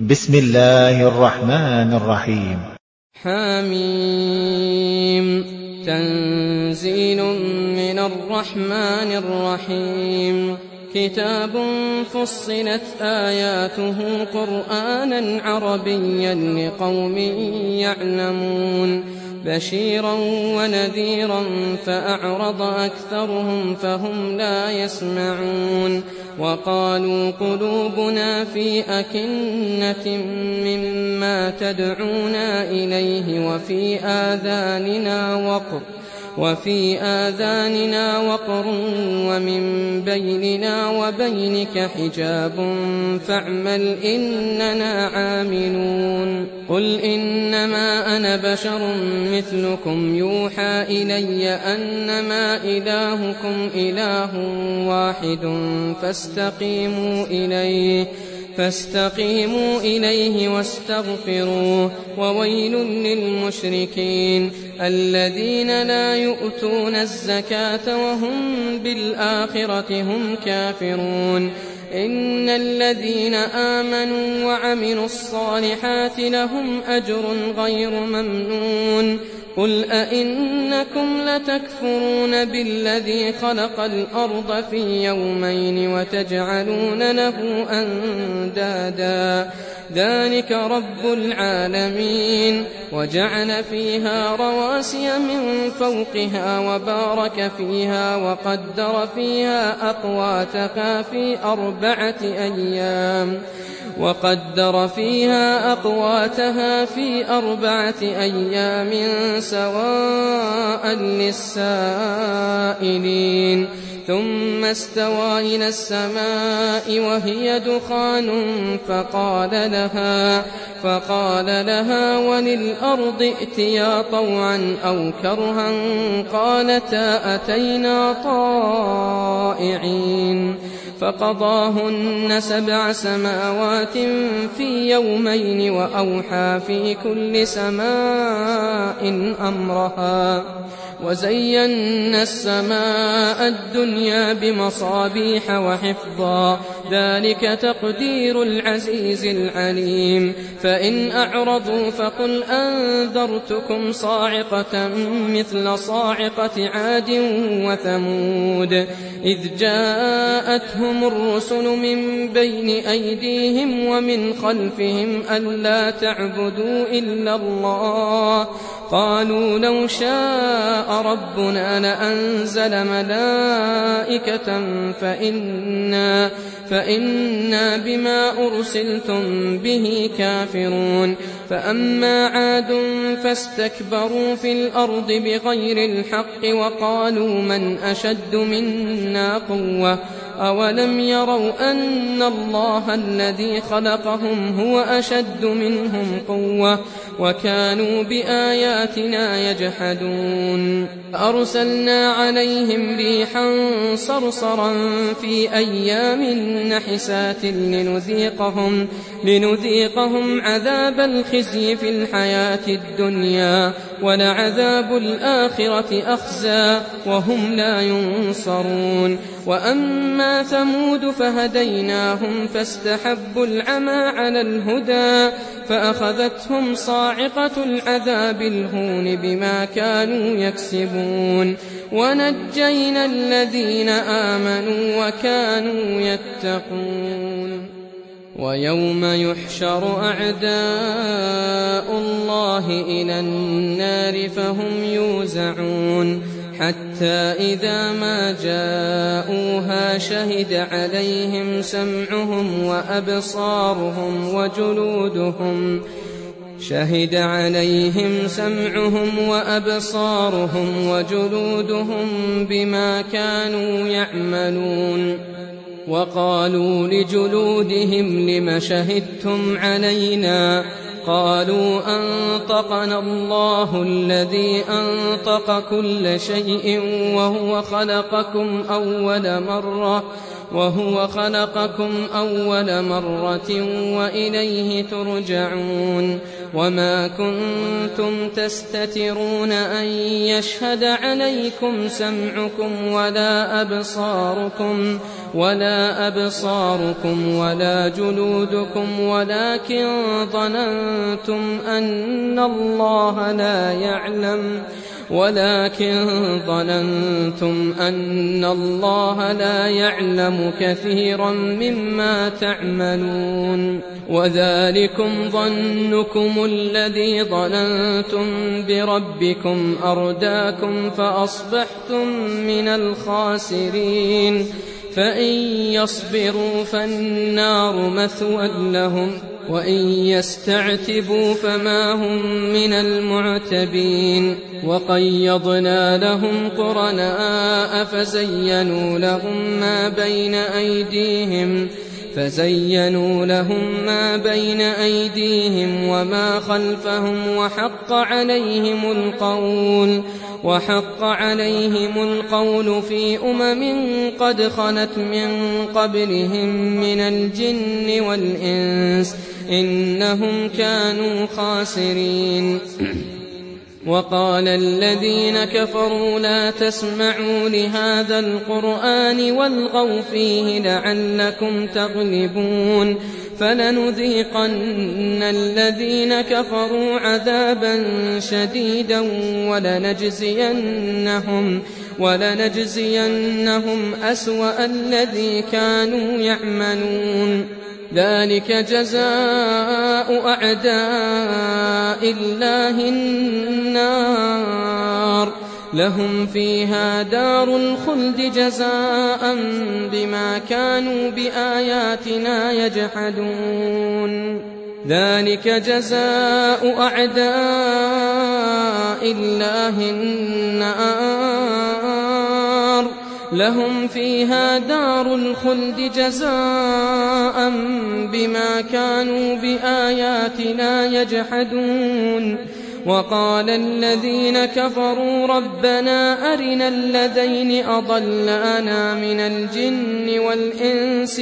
بسم الله الرحمن الرحيم. حميم. تنزيل من الرحمن الرحيم. كتاب فصلت آياته قرآنا عربيا لقوم يعلمون بشيرا ونذيرا فأعرض أكثرهم فهم لا يسمعون وقالوا قلوبنا في أكنة مما تدعونا إليه وفي آذاننا وقر ومن بيننا وبينك حجاب فاعمل إننا عاملون قل إنما أنا بشر مثلكم يوحى إلي أنما إلهكم إله واحد فاستقيموا إليه واستغفروه وويل للمشركين الذين لا يؤتون الزكاة وهم بالآخرة هم كافرون إن الذين آمنوا وعملوا الصالحات لهم أجر غير ممنون قل أئنكم لتكفرون بالذي خلق الأرض في يومين وتجعلون له أندادا ذلك رب العالمين وجعل فيها رواسي من فوقها وبارك فيها وقدر فيها أقواتها في 4 أيام سواء للسائلين ثم استوى إلى السماء وهي دخان فقال لها وللأرض ائتيا طوعا أو كرها قالتا أتينا طائعين فقضاهن 7 سماوات في يومين وأوحى في كل سماء أمرها وزينا السماء الدنيا بمصابيح وحفظا ذلك تقدير العزيز العليم فإن أعرضوا فقل أنذرتكم صاعقة مثل صاعقة عاد وثمود إذ جاءتهم الرسل من بين أيديهم ومن خلفهم ألا تعبدوا إلا الله قالوا لو شاء ربنا لأنزل ملائكة فإنا بما أرسلتم به كافرون فأما عاد فاستكبروا في الأرض بغير الحق وقالوا من أشد منا قوة أولم يروا أن الله الذي خلقهم هو أشد منهم قوة وكانوا بآياتنا يجحدون أرسلنا عليهم ريحا صرصرا في أيام نحسات لنذيقهم عذاب الخزي في الحياة الدنيا ولعذاب الآخرة أخزى وهم لا ينصرون وأما ثمود فهديناهم فاستحبوا العمى على الهدى فأخذتهم صاعقة العذاب الهون بما كانوا يكسبون ونجينا الذين آمنوا وكانوا يتقون ويوم يحشر أعداء الله إلى النار فهم يوزعون حتى إذا ما جاءوها شهد عليهم سمعهم وأبصارهم وجلودهم بما كانوا يعملون وقالوا لجلودهم لم شهدتم علينا قالوا أنطقنا الله الذي أنطق كل شيء وهو خلقكم أول مرة وهو خلقكم أول مرة وإليه ترجعون وما كنتم تستترون أن يشهد عليكم سمعكم ولا أبصاركم ولا جلودكم ولكن ظننتم أن الله لا يعلم كثيرا مما تعملون وذلكم ظنكم الذي ظننتم بربكم أرداكم فأصبحتم من الخاسرين فإن يصبروا فالنار مثوى لهم وإن يستعتبوا فما هم من المعتبين وقيضنا لهم قرناء فزينوا لهم ما بين أيديهم وما خلفهم وحق عليهم القول في قد خلت من قبلهم من الجن والإنس إنهم كانوا خاسرين وقال الذين كفروا لا تسمعوا لهذا القرآن والغوا فيه لعلكم تغلبون فلنذيقن الذين كفروا عذابا شديدا ولنجزينهم أسوأ الذي كانوا يعملون ذلك جزاء أعداء الله النار لهم فيها دار الخلد جزاء بما كانوا بآياتنا يجحدون ذلك جزاء أعداء الله النار لهم فيها دار الخلد جزاء بما كانوا بآياتنا يجحدون وقال الذين كفروا ربنا أرنا الذين أضلانا من الجن والإنس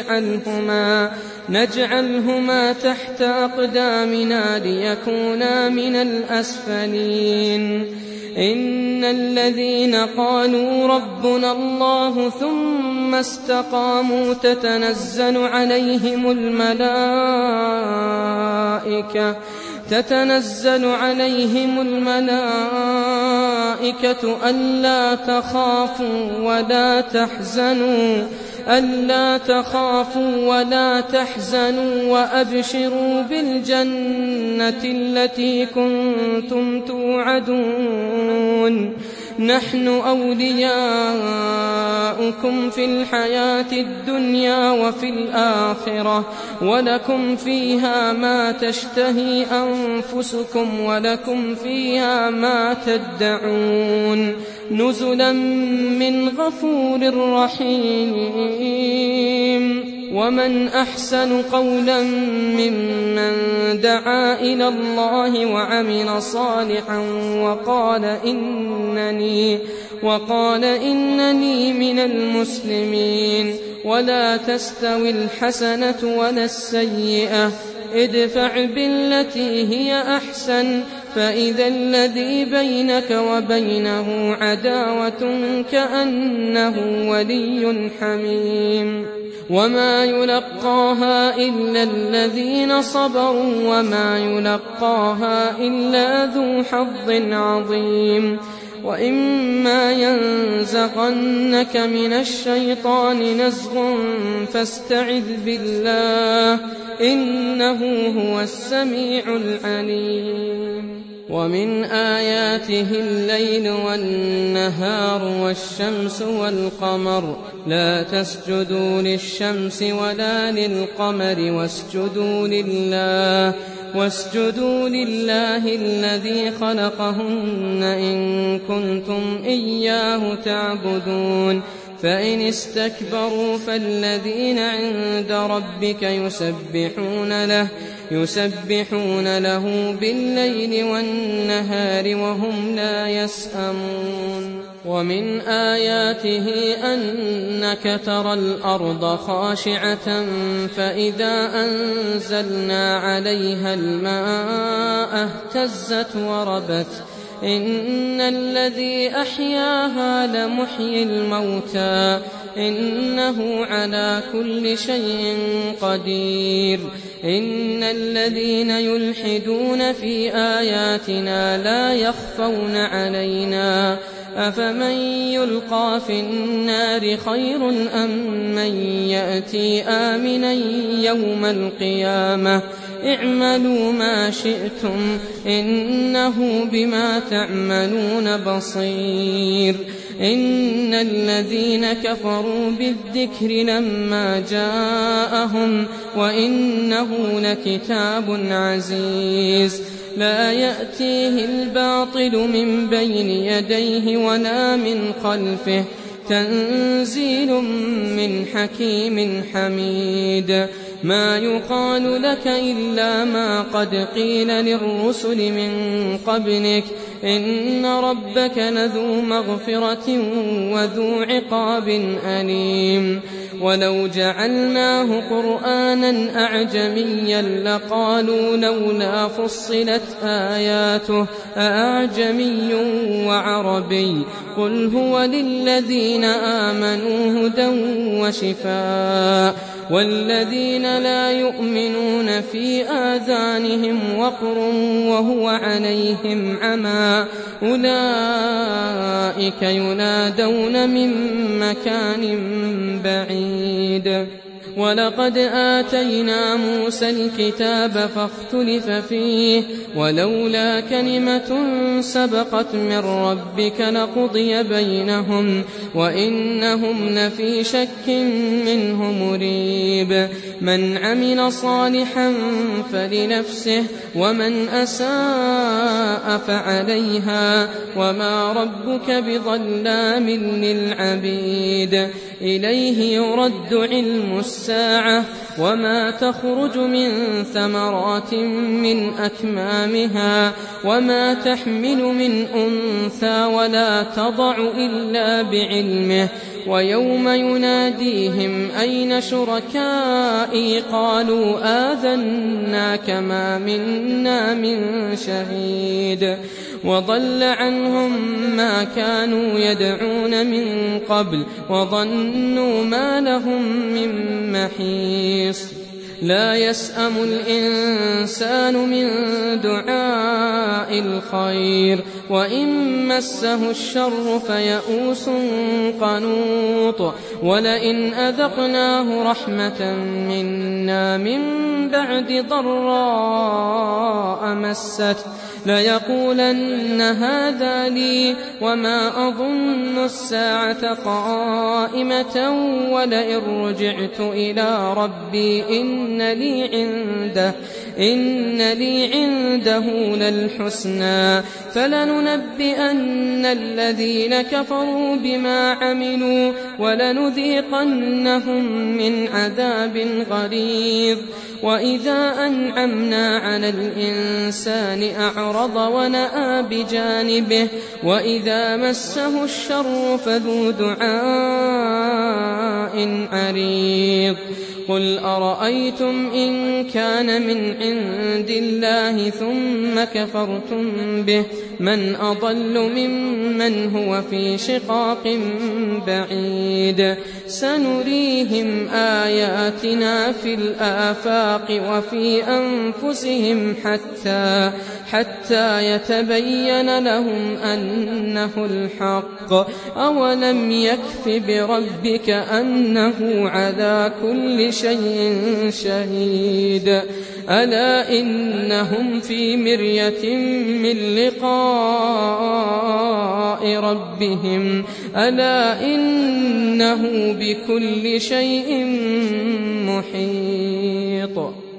نجعلهما تحت أقدامنا ليكونا من الأسفلين إن الذين قالوا ربنا الله ثم استقاموا تتنزل عليهم الملائكة ألا تخافوا ولا تحزنوا وأبشروا بالجنة التي كنتم توعدون نحن أولياؤكم في الحياة الدنيا وفي الآخرة ولكم فيها ما تشتهي أنفسكم ولكم فيها ما تدعون نزلا من غفور رحيم ومن أحسن قولا ممن دعا إلى الله وعمل صالحا وقال إنني من المسلمين ولا تستوي الحسنة ولا السيئة ادفع بالتي هي أحسن فإذا الذي بينك وبينه عداوة كأنه ولي حميم وما يلقاها إلا الذين صبروا وما يلقاها إلا ذو حظ عظيم وإما ينزغنك من الشيطان نزغ فاستعذ بالله إنه هو السميع العليم ومن آياته الليل والنهار والشمس والقمر لا تسجدوا للشمس ولا للقمر واسجدوا لله الذي خلقهن إن كنتم إياه تعبدون فإن استكبروا فالذين عند ربك يسبحون له بالليل والنهار وهم لا يسأمون ومن آياته أنك ترى الأرض خاشعة فإذا أنزلنا عليها الماء اهتزت وربت إن الذي أحياها لمحيي الموتى إنه على كل شيء قدير إن الذين يلحدون في آياتنا لا يخفون علينا أفمن يلقى في النار خير أم من يأتي آمنا يوم القيامة اعملوا ما شئتم إنه بما تعملون بصير إن الذين كفروا بالذكر لما جاءهم وإنه لكتاب عزيز لا يأتيه الباطل من بين يديه ولا من خلفه تنزيل من حكيم حميد ما يقال لك إلا ما قد قيل للرسل من قبلك إن ربك لذو مغفرة وذو عقاب أليم ولو جعلناه قرآنا أعجميا لقالوا لولا فصلت آياته أأعجمي وعربي قل هو للذين آمنوا هدى وشفاء والذين لا يؤمنون في آذانهم وقر وهو عليهم عمى أولئك ينادون من مكان بعيد ولقد آتينا موسى الكتاب فاختلف فيه ولولا كلمة سبقت من ربك لقضي بينهم وإنهم لفي شك منه مريب من عمل صالحا فلنفسه ومن أساء فعليها وما ربك بظلام للعبيد إليه يرد علم الساعة وما تخرج من ثمرات من أكمامها وما تحمل من أنثى ولا تضع إلا بعلمه ويوم يناديهم أين شركائي قالوا آذناك ما منا من شهيد وضل عنهم ما كانوا يدعون من قبل وظنوا ما لهم من محيص لا يسأم الإنسان من دعاء الخير وإن مسه الشر فيئوس قنوط ولئن أذقناه رحمة منا من بعد ضراء مسته ليقولن هذا لي وما أظن الساعة قائمة ولئن رجعت إلى ربي إن لي عنده للحسنى فلننبئن الذين كفروا بما عملوا ولنذيقنهم من عذاب غليظ وإذا أنعمنا على الإنسان أعرض ونأى بجانبه وإذا مسه الشر فذو دعاء عريض قل أرأيتم إن كان من عند الله ثم كفرتم به من أضل ممن هو في شقاق بعيد سنريهم آياتنا في الآفاق وفي أنفسهم حتى يتبين لهم أنه الحق أولم يكف بربك أنه على كل شيء شهيد ألا إنهم في مرية من لقاء ربهم ألا إنه بكل شيء محيط